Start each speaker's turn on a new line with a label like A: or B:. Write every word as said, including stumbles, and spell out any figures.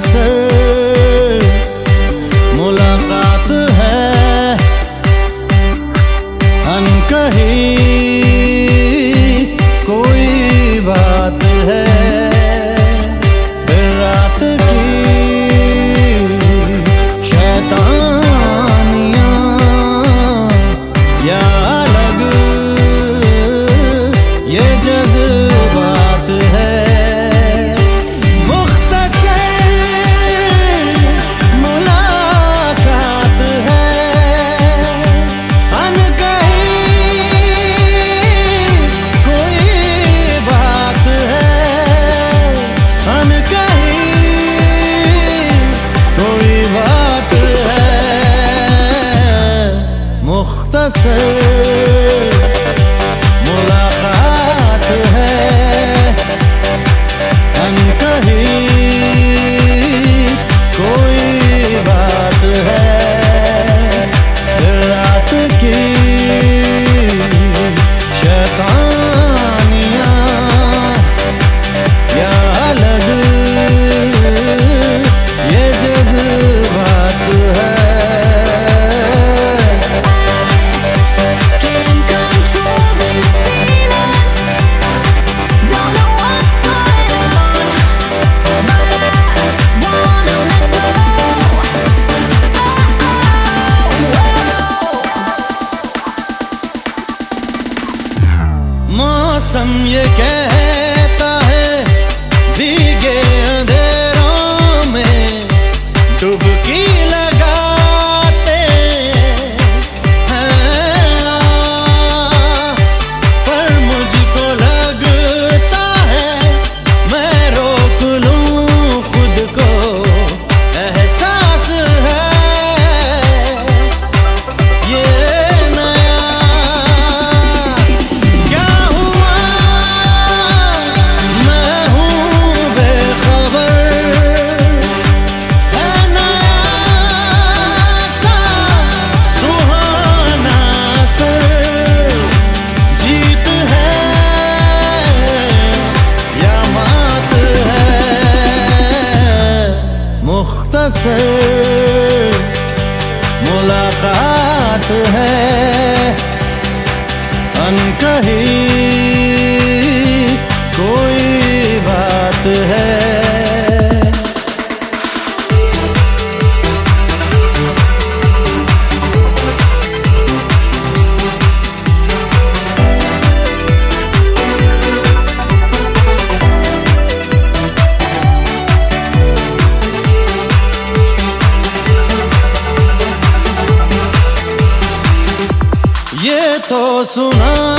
A: मुख्तसर मुलाकात है, अनकही कोई बात है। फिर रात की शैतानियां या अलग ये जज्बात है। मुख्तसर मुलाकात है, अनकही कोई बात है। रात की शैतानियां या अलग ये जज्बात है। मौसम ये कहता है भीगे अंधेरों में डुबकी लगाते हैं, पर मुझको लगता है मैं रोक लूं खुद को, एहसास है ये मुख्तसर मुलाकात है, अनकही कोई बात है। ये तो सुना